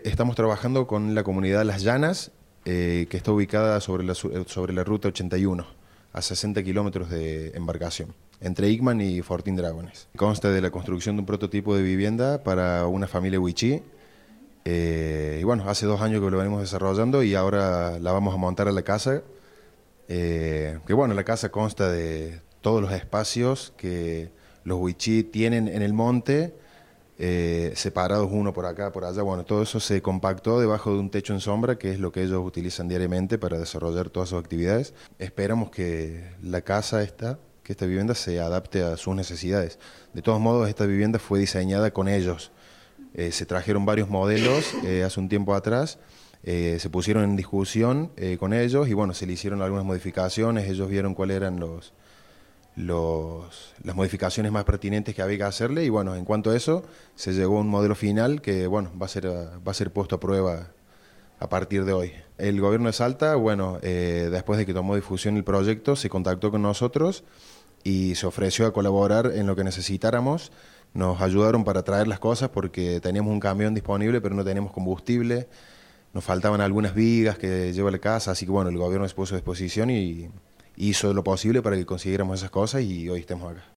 Estamos trabajando con la comunidad Las Llanas, que está ubicada sobre la ruta 81, a 60 kilómetros de embarcación, entre Igman y Fortín Dragones. Consta de la construcción de un prototipo de vivienda para una familia wichí. Y bueno, hace 2 años que lo venimos desarrollando y ahora la vamos a montar a la casa. Que bueno, la casa consta de todos los espacios que los wichí tienen en el monte, separados uno por acá, por allá. Bueno, todo eso se compactó debajo de un techo en sombra, que es lo que ellos utilizan diariamente para desarrollar todas sus actividades. Esperamos que la casa que esta vivienda se adapte a sus necesidades. De todos modos, esta vivienda fue diseñada con ellos. Se trajeron varios modelos hace un tiempo atrás, se pusieron en discusión con ellos y bueno, se le hicieron algunas modificaciones. Ellos vieron cuáles eran las modificaciones más pertinentes que había que hacerle y bueno, en cuanto a eso, se llegó a un modelo final que bueno, va a ser puesto a prueba a partir de hoy. El gobierno de Salta, bueno, después de que tomó difusión el proyecto, se contactó con nosotros y se ofreció a colaborar en lo que necesitáramos. Nos ayudaron para traer las cosas porque teníamos un camión disponible, pero no teníamos combustible. Nos faltaban algunas vigas que lleva la casa, así que bueno, el gobierno se puso a disposición y hizo lo posible para que consiguiéramos esas cosas y hoy estemos acá.